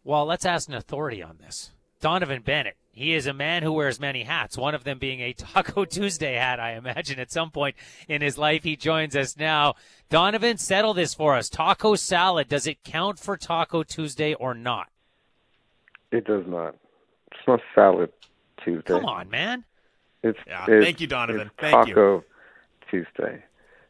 Well, let's ask an authority on this. Donovan Bennett. He is a man who wears many hats, one of them being a Taco Tuesday hat, I imagine, at some point in his life. He joins us now. Donovan, settle this for us. Taco salad, does it count for Taco Tuesday or not? It does not. It's not Salad Tuesday. Come on, man. Thank you, Donovan. It's Thank you. Taco Tuesday.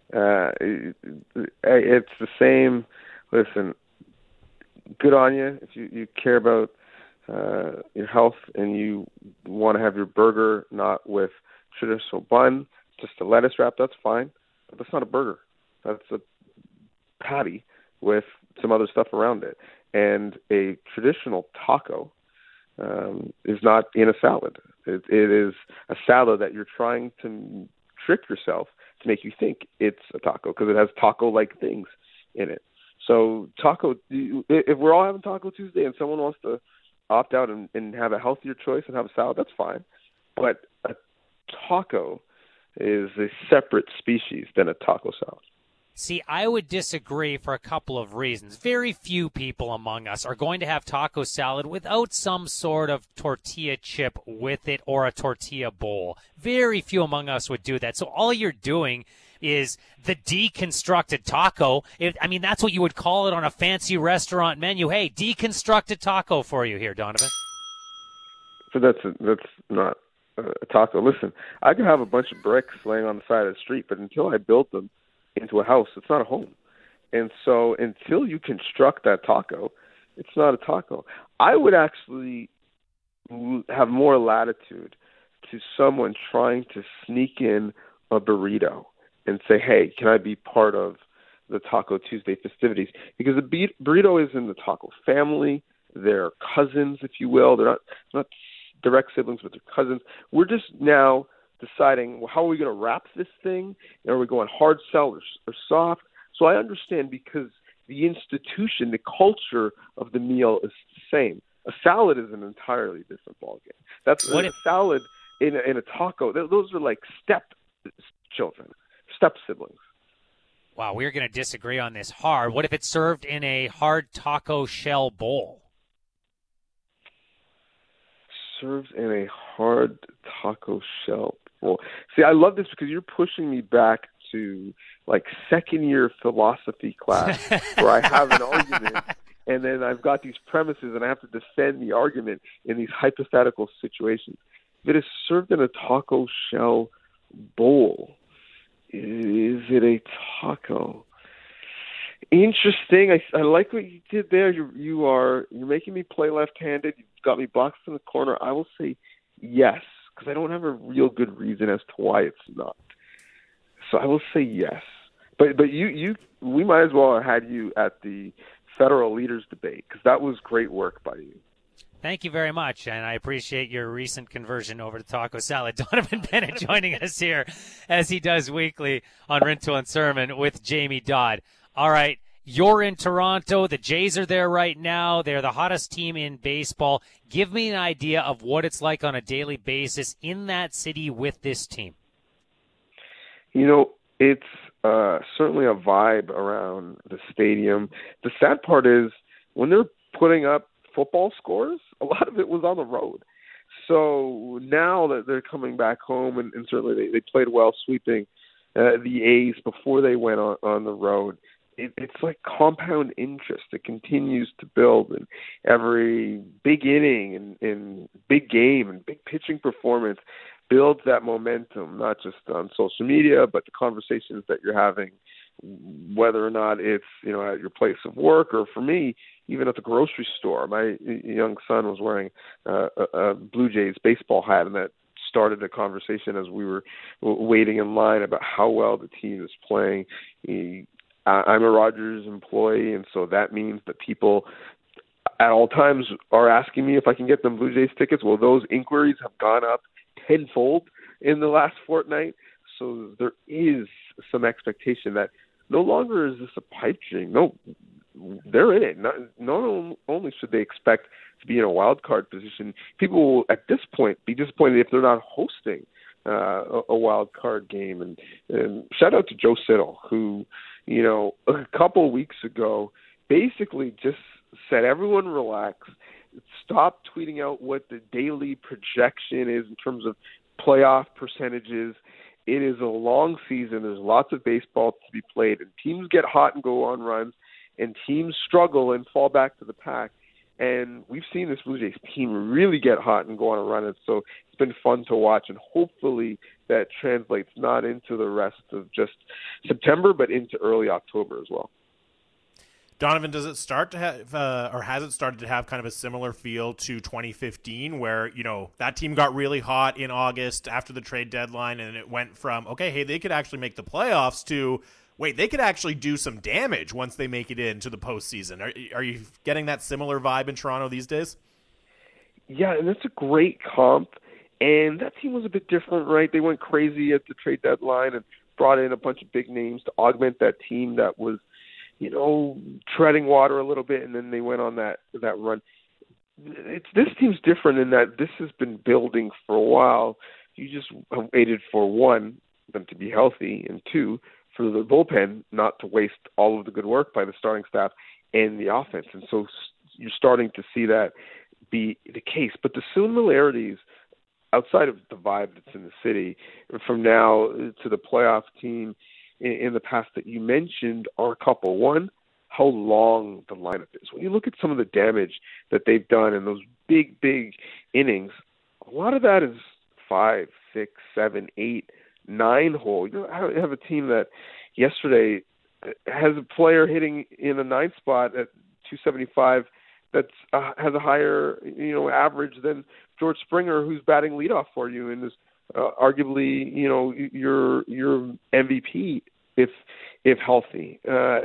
It's the same. Listen, good on you if you care about your health and you want to have your burger not with traditional bun, just a lettuce wrap. That's fine, but that's not a burger. That's a patty with some other stuff around it. And a traditional taco is not in a salad. It is a salad that you're trying to trick yourself to make you think it's a taco because it has taco-like things in it. So taco, if we're all having Taco Tuesday and someone wants to opt out and have a healthier choice and have a salad, that's fine. But a taco is a separate species than a taco salad. See, I would disagree for a couple of reasons. Very few people among us are going to have taco salad without some sort of tortilla chip with it or a tortilla bowl. Very few among us would do that. So all you're doing is the deconstructed taco. That's what you would call it on a fancy restaurant menu. Hey, deconstructed taco for you here, Donovan. So that's not a taco. Listen, I could have a bunch of bricks laying on the side of the street, but until I build them into a house, it's not a home. And so until you construct that taco, it's not a taco. I would actually have more latitude to someone trying to sneak in a burrito and say, hey, can I be part of the Taco Tuesday festivities? Because the burrito is in the taco family. They're cousins, if you will. They're not direct siblings, but they're cousins. We're just now deciding, well, how are we going to wrap this thing? Are we going hard sell or soft? So I understand because the institution, the culture of the meal is the same. A salad is an entirely different ballgame. That's a salad in a taco. Those are like step siblings. Wow, we're going to disagree on this hard. What if it's served in a hard taco shell bowl? Served in a hard taco shell bowl. See, I love this because you're pushing me back to like second year philosophy class where I have an argument and then I've got these premises and I have to defend the argument in these hypothetical situations. If it is served in a taco shell bowl, is it a taco? Interesting. I like what you did there. You're making me play left-handed. You've got me boxed in the corner. I will say yes because I don't have a real good reason as to why it's not. So I will say yes. But we might as well have had you at the federal leaders debate because that was great work by you. Thank you very much, and I appreciate your recent conversion over to taco salad. Donovan Bennett joining us here, as he does weekly on Rintoul and Sermon with Jamie Dodd. All right, you're in Toronto. The Jays are there right now. They're the hottest team in baseball. Give me an idea of what it's like on a daily basis in that city with this team. It's certainly a vibe around the stadium. The sad part is when they're putting up football scores, a lot of it was on the road. So now that they're coming back home, and certainly they played well sweeping the A's before they went on the road, it's like compound interest. It continues to build, and every big inning and big game and big pitching performance builds that momentum, not just on social media, but the conversations that you're having, whether or not it's at your place of work or, for me, even at the grocery store. My young son was wearing a Blue Jays baseball hat, and that started a conversation as we were waiting in line about how well the team is playing. I'm a Rogers employee, and so that means that people at all times are asking me if I can get them Blue Jays tickets. Well, those inquiries have gone up tenfold in the last fortnight. So there is some expectation that no longer is this a pipe dream. No, they're in it. Not only should they expect to be in a wild card position, people will at this point be disappointed if they're not hosting a wild card game. And shout out to Joe Siddall, who, a couple weeks ago basically just said, everyone relax. Stop tweeting out what the daily projection is in terms of playoff percentages. It is a long season. There's lots of baseball to be played, and teams get hot and go on runs, and teams struggle and fall back to the pack. And we've seen this Blue Jays team really get hot and go on a run, and so it's been fun to watch, and hopefully that translates not into the rest of just September, but into early October as well. Donovan, does it start to have, or has it started to have kind of a similar feel to 2015 where, that team got really hot in August after the trade deadline and it went from, okay, hey, they could actually make the playoffs to, wait, they could actually do some damage once they make it into the postseason. Are you getting that similar vibe in Toronto these days? Yeah, and that's a great comp. And that team was a bit different, right? They went crazy at the trade deadline and brought in a bunch of big names to augment that team that was, treading water a little bit, and then they went on that run. This team's different in that this has been building for a while. You just waited for, one, them to be healthy, and two, for the bullpen not to waste all of the good work by the starting staff and the offense. And so you're starting to see that be the case. But the similarities outside of the vibe that's in the city from now to the playoff team in the past that you mentioned are a couple. One, how long the lineup is. When you look at some of the damage that they've done in those big, big innings, a lot of that is 5, 6, 7, 8, 9 hole. I have a team that yesterday has a player hitting in the 9th spot at 275 that has a higher average than George Springer, who's batting leadoff for you and is arguably your MVP if healthy.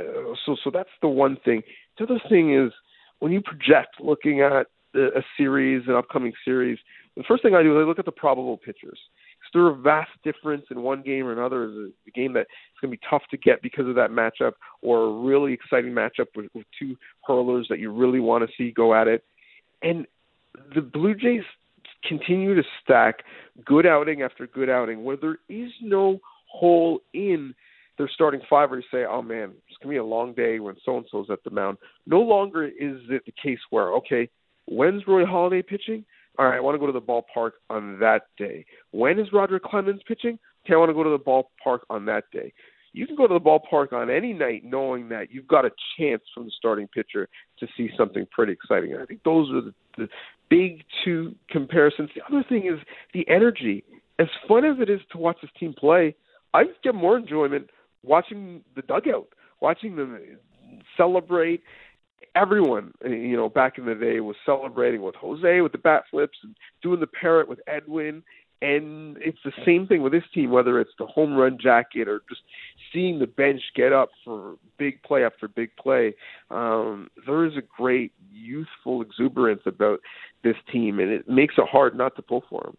So that's the one thing. The other thing is when you project looking at a series, an upcoming series, the first thing I do is I look at the probable pitchers. Is there a vast difference in one game or another? Is it a game that it's going to be tough to get because of that matchup, or a really exciting matchup with two hurlers that you really want to see go at it? And the Blue Jays continue to stack good outing after good outing where there is no hole in their starting five where you say, oh man, it's going to be a long day when so-and-so's at the mound. No longer is it the case where, okay, when's Roy Halladay pitching? All right, I want to go to the ballpark on that day. When is Roger Clemens pitching? Okay, I want to go to the ballpark on that day. You can go to the ballpark on any night knowing that you've got a chance from the starting pitcher to see something pretty exciting. And I think those are the big two comparisons. The other thing is the energy. As fun as it is to watch this team play, I get more enjoyment watching the dugout, watching them celebrate. Everyone, back in the day was celebrating with Jose, with the bat flips, and doing the parrot with Edwin. And it's the same thing with this team, whether it's the home run jacket or just seeing the bench get up for big play after big play. There is a great youthful exuberance about this team, and it makes it hard not to pull for them.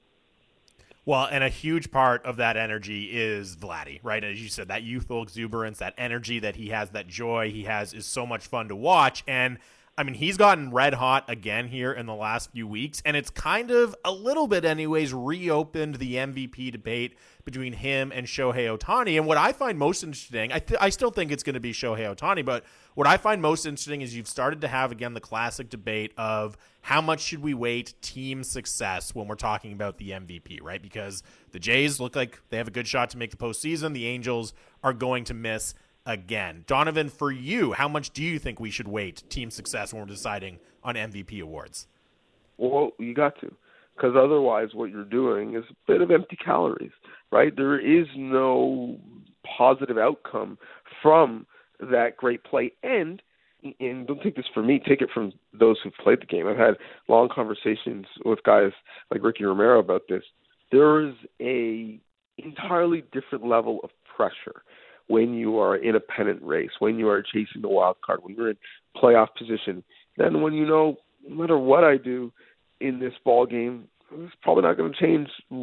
Well, and a huge part of that energy is Vladdy, right? As you said, that youthful exuberance, that energy that he has, that joy he has is so much fun to watch. And I mean, he's gotten red hot again here in the last few weeks, and it's kind of a little bit anyways reopened the MVP debate between him and Shohei Ohtani. And what I find most interesting, I still think it's going to be Shohei Ohtani, but what I find most interesting is you've started to have, again, the classic debate of how much should we weight team success when we're talking about the MVP, right? Because the Jays look like they have a good shot to make the postseason. The Angels are going to miss again. Donovan, for you, how much do you think we should weight team success when we're deciding on MVP awards? Well, you got to, because otherwise what you're doing is a bit of empty calories, right? There is no positive outcome from that great play. And don't take this from me, take it from those who've played the game. I've had long conversations with guys like Ricky Romero about this. There is a entirely different level of pressure when you are in a pennant race, when you are chasing the wild card, when you're in playoff position, then when no matter what I do in this ball game, it's probably not going to change.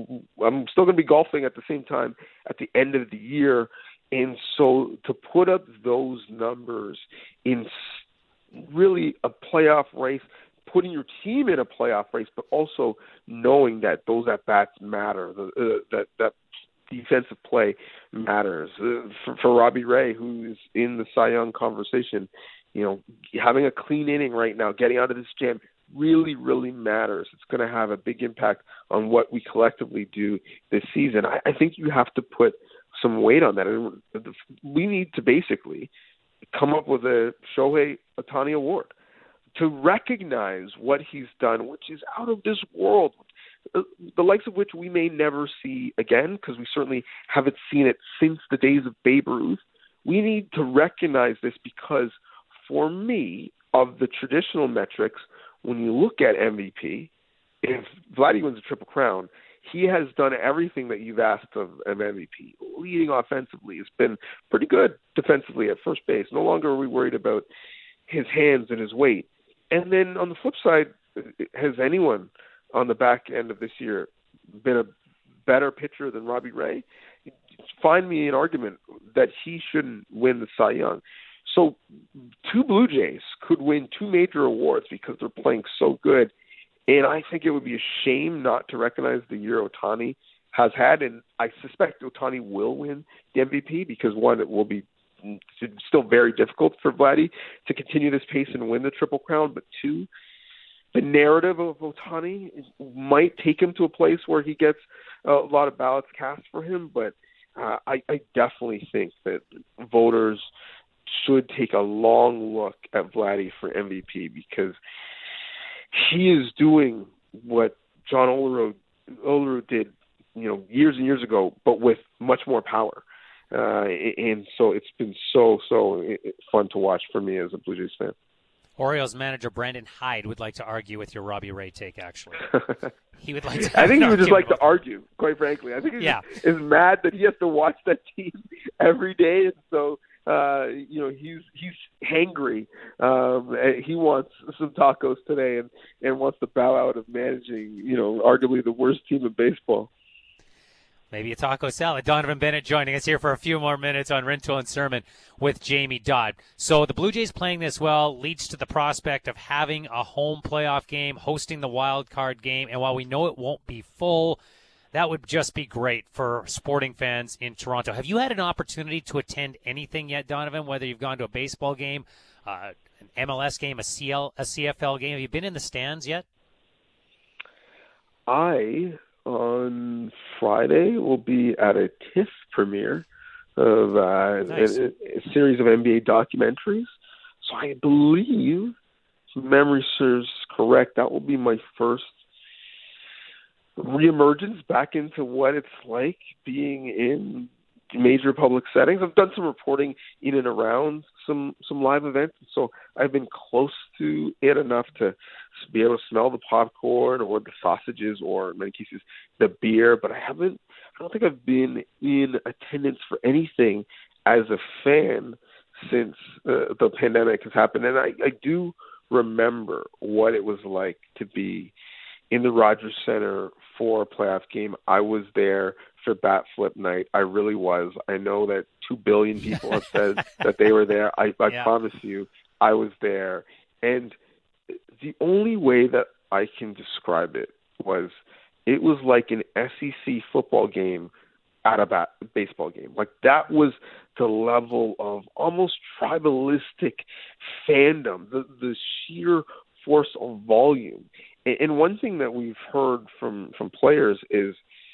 I'm still going to be golfing at the same time at the end of the year. And so to put up those numbers in really a playoff race, putting your team in a playoff race, but also knowing that those at-bats matter, that defensive play matters. For Robbie Ray, who is in the Cy Young conversation, having a clean inning right now, getting out of this jam really, really matters. It's going to have a big impact on what we collectively do this season. I think you have to put some weight on that. And we need to basically come up with a Shohei Ohtani Award to recognize what he's done, which is out of this world, the likes of which we may never see again, because we certainly haven't seen it since the days of Babe Ruth. We need to recognize this because, for me, of the traditional metrics, when you look at MVP, if Vladdy wins a Triple Crown, he has done everything that you've asked of MVP. Leading offensively, has been pretty good defensively at first base. No longer are we worried about his hands and his weight. And then on the flip side, has anyone on the back end of this year been a better pitcher than Robbie Ray? Find me an argument that he shouldn't win the Cy Young. So two Blue Jays could win two major awards because they're playing so good. And I think it would be a shame not to recognize the year Ohtani has had. And I suspect Ohtani will win the MVP because, one, it will be still very difficult for Vladdy to continue this pace and win the Triple Crown. But two, the narrative of Ohtani might take him to a place where he gets a lot of ballots cast for him. But I definitely think that voters should take a long look at Vladdy for MVP because he is doing what John Olerud did, years and years ago, but with much more power. And so it's been so fun to watch for me as a Blue Jays fan. Orioles manager Brandon Hyde would like to argue with your Robbie Ray take, actually. He would like to. I think he would just like to argue, quite frankly. I think he is mad that he has to watch that team every day, and so he's hangry. He wants some tacos today and wants to bow out of managing, arguably the worst team in baseball. Maybe a taco salad. Donovan Bennett joining us here for a few more minutes on Rintoul and Sermon with Jamie Dodd. So the Blue Jays playing this well leads to the prospect of having a home playoff game, hosting the wild card game. And while we know it won't be full, that would just be great for sporting fans in Toronto. Have you had an opportunity to attend anything yet, Donovan, whether you've gone to a baseball game, an MLS game, a CFL game? Have you been in the stands yet? On Friday, will be at a TIFF premiere of nice. a series of NBA documentaries. So I believe, if memory serves correct, that will be my first reemergence back into what it's like being in major public settings. I've done some reporting in and around some live events, so I've been close to it enough to be able to smell the popcorn or the sausages or, in many cases, the beer. But I don't think I've been in attendance for anything as a fan since the pandemic has happened. And I do remember what it was like to be in the Rogers Center for a playoff game. I was there for bat flip night. I really was. I know that 2 billion people have said that they were there. I promise you, I was there. And the only way that I can describe it was like an SEC football game at a baseball game. Like, that was the level of almost tribalistic fandom, the sheer force of volume. And one thing that we've heard from players is,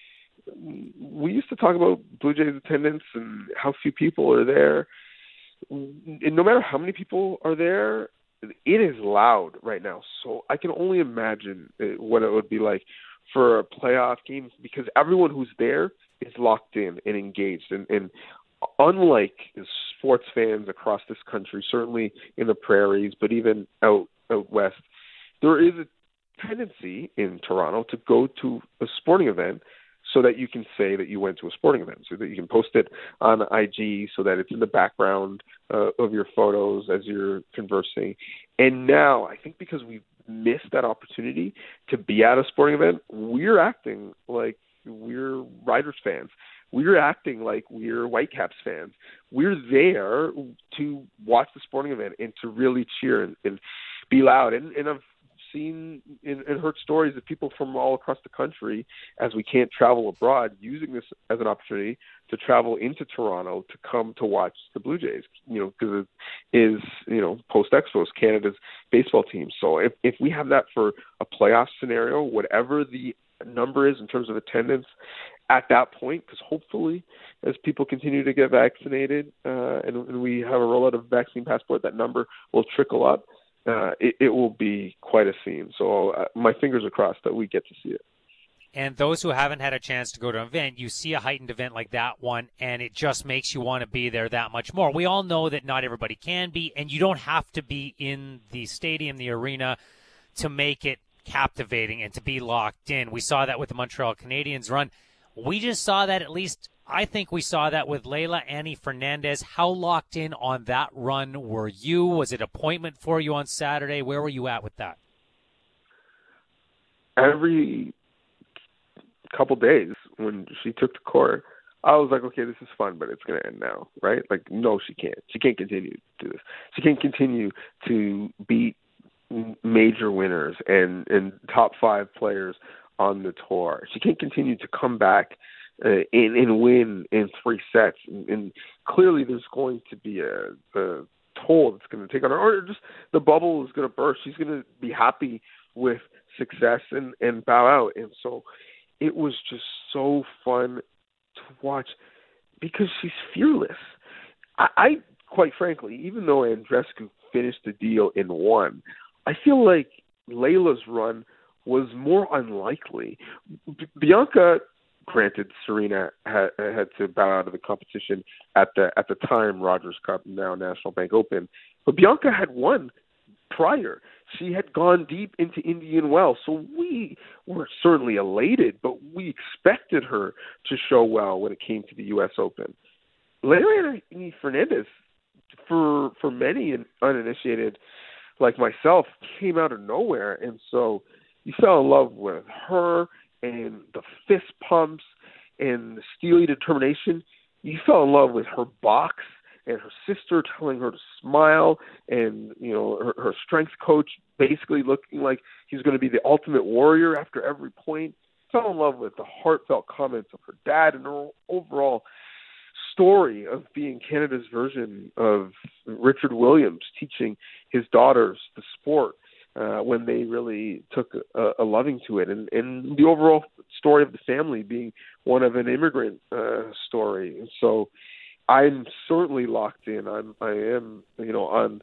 we used to talk about Blue Jays attendance and how few people are there. And no matter how many people are there, it is loud right now. So I can only imagine what it would be like for a playoff game, because everyone who's there is locked in and engaged. And unlike sports fans across this country, certainly in the prairies, but even out west, there is a tendency in Toronto to go to a sporting event so that you can say that you went to a sporting event, so that you can post it on IG, so that it's in the background of your photos as you're conversing. And now, I think because we've missed that opportunity to be at a sporting event, we're acting like we're Riders fans. We're acting like we're Whitecaps fans. We're there to watch the sporting event and to really cheer and be loud. And I've seen and heard stories of people from all across the country, as we can't travel abroad, using this as an opportunity to travel into Toronto to come to watch the Blue Jays, because it is, post-Expos, Canada's baseball team. So if we have that for a playoff scenario, whatever the number is in terms of attendance at that point, because hopefully as people continue to get vaccinated and we have a rollout of vaccine passport, that number will trickle up. It will be quite a scene. So my fingers are crossed that we get to see it. And those who haven't had a chance to go to an event, you see a heightened event like that one, and it just makes you want to be there that much more. We all know that not everybody can be, and you don't have to be in the stadium, the arena, to make it captivating and to be locked in. We saw that with the Montreal Canadiens run. We just saw that, at least I think we saw that with Leylah Annie Fernandez. How locked in on that run were you? Was it an appointment for you on Saturday? Where were you at with that? Every couple days when she took the court, I was like, okay, this is fun, but it's going to end now, right? Like, no, she can't. She can't continue to do this. She can't continue to beat major winners and top 5 players on the tour. She can't continue to come back and win in 3 sets. And clearly there's going to be a toll that's going to take on her, or just the bubble is going to burst. She's going to be happy with success and bow out. And so it was just so fun to watch because she's fearless. I quite frankly, even though Andreescu finished the deal in 1, I feel like Leylah's run was more unlikely. Bianca, granted, Serena had to bow out of the competition at the time Rogers Cup, now National Bank Open, but Bianca had won prior. She had gone deep into Indian Wells, so we were certainly elated, but we expected her to show well when it came to the U.S. Open. Leylah Annie Fernandez, for many uninitiated like myself, came out of nowhere, and so you fell in love with her and the fist pumps and the steely determination. You fell in love with her box and her sister telling her to smile, and her strength coach basically looking like he's going to be the ultimate warrior after every point. Fell in love with the heartfelt comments of her dad and her overall story of being Canada's version of Richard Williams, teaching his daughters the sport when they really took a loving to it, and the overall story of the family being one of an immigrant story. And so I'm certainly locked in. I am, on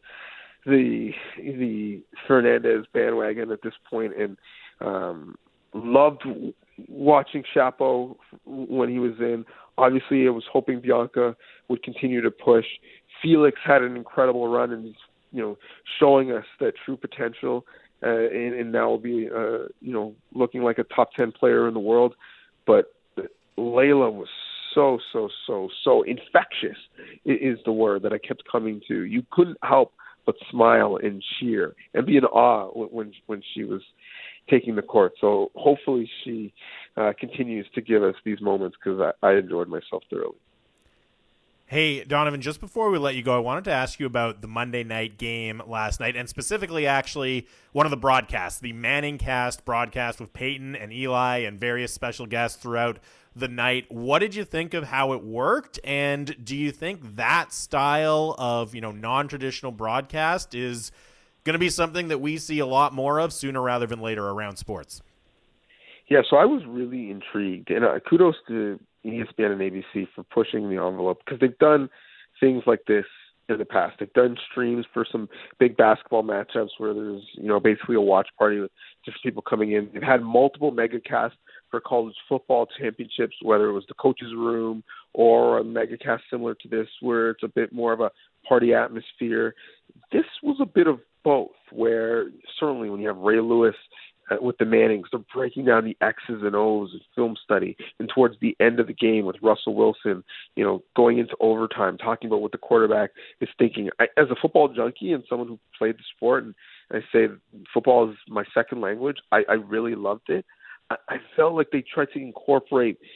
the Fernandez bandwagon at this point, and loved watching Chapo when he was in. Obviously, I was hoping Bianca would continue to push. Felix had an incredible run, and he's, showing us that true potential, and now will be, looking like a top 10 player in the world. But Leylah was so infectious is the word that I kept coming to. You couldn't help but smile and cheer and be in awe when she was taking the court. So hopefully she continues to give us these moments, because I enjoyed myself thoroughly. Hey, Donovan, just before we let you go, I wanted to ask you about the Monday night game last night, and specifically, actually, one of the broadcasts, the Manningcast broadcast with Peyton and Eli and various special guests throughout the night. What did you think of how it worked, and do you think that style of, non-traditional broadcast is going to be something that we see a lot more of sooner rather than later around sports? Yeah, so I was really intrigued, and kudos to ESPN and ABC for pushing the envelope, because they've done things like this in the past. They've done streams for some big basketball matchups where there's, basically a watch party with different people coming in. They've had multiple megacasts for college football championships, whether it was the coach's room or a megacast similar to this, where it's a bit more of a party atmosphere. This was a bit of both, where certainly when you have Ray Lewis with the Mannings, they're breaking down the X's and O's and film study, and towards the end of the game with Russell Wilson, going into overtime, talking about what the quarterback is thinking. As a football junkie and someone who played the sport, and I say football is my second language, I really loved it. I felt like they tried to incorporate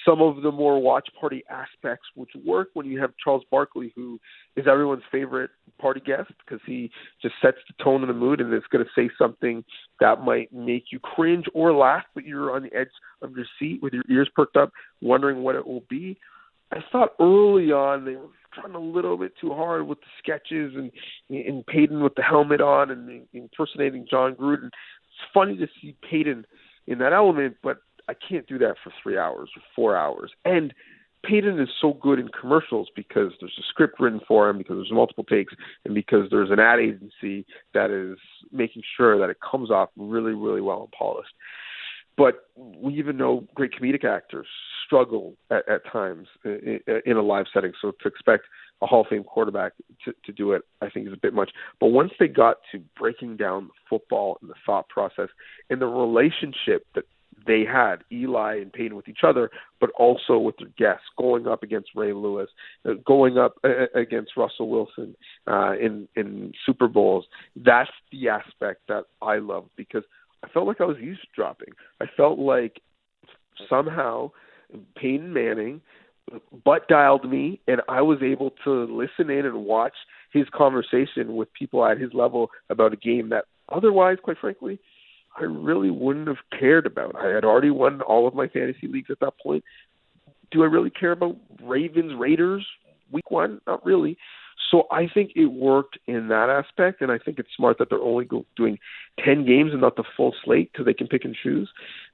some of the more watch party aspects, which work when you have Charles Barkley, who is everyone's favorite party guest because he just sets the tone and the mood, and it's going to say something that might make you cringe or laugh, but you're on the edge of your seat with your ears perked up, wondering what it will be. I thought early on they were trying a little bit too hard with the sketches and Peyton with the helmet on and impersonating John Gruden. It's funny to see Peyton in that element, but I can't do that for 3 hours or 4 hours. And Peyton is so good in commercials because there's a script written for him, because there's multiple takes, and because there's an ad agency that is making sure that it comes off really, really well and polished. But we even know great comedic actors struggle at times in a live setting. So to expect a Hall of Fame quarterback to do it, I think is a bit much. But once they got to breaking down the football and the thought process and the relationship that they had, Eli and Peyton, with each other, but also with their guests, going up against Ray Lewis, going up against Russell Wilson in Super Bowls, that's the aspect that I love, because I felt like I was eavesdropping. I felt like somehow Peyton Manning butt dialed me, and I was able to listen in and watch his conversation with people at his level about a game that otherwise, quite frankly, I really wouldn't have cared about. I had already won all of my fantasy leagues at that point. Do I really care about Ravens, Raiders, week one? Not really. So I think it worked in that aspect, and I think it's smart that they're only doing 10 games and not the full slate because they can pick and choose.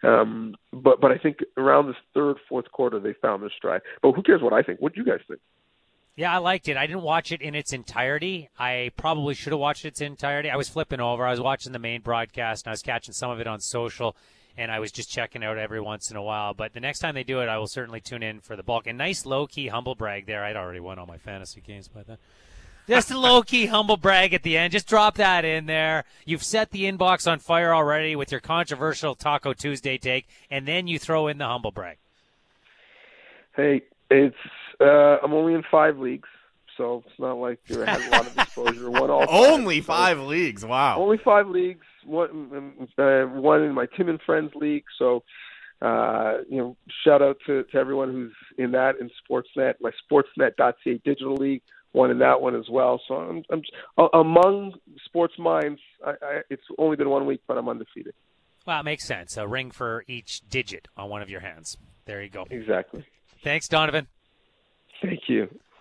But I think around this third, fourth quarter, they found their stride. But who cares what I think? What do you guys think? Yeah, I liked it. I didn't watch it in its entirety. I probably should have watched its entirety. I was flipping over. I was watching the main broadcast, and I was catching some of it on social, and I was just checking out every once in a while. But the next time they do it, I will certainly tune in for the bulk. And nice low-key humble brag there. I'd already won all my fantasy games by then. Just a low-key humble brag at the end. Just drop that in there. You've set the inbox on fire already with your controversial Taco Tuesday take, and then you throw in the humble brag. Hey, I'm only in 5 leagues, so it's not like I had a lot of exposure. Only 5 leagues, wow. Only 5 leagues. One in my Tim and Friends league. So, shout out to everyone who's in that, in Sportsnet, my Sportsnet.ca digital league. One in that one as well. So I'm among sports minds. It's only been 1 week, but I'm undefeated. Well, it makes sense. A ring for each digit on one of your hands. There you go. Exactly. Thanks, Donovan. Thank you.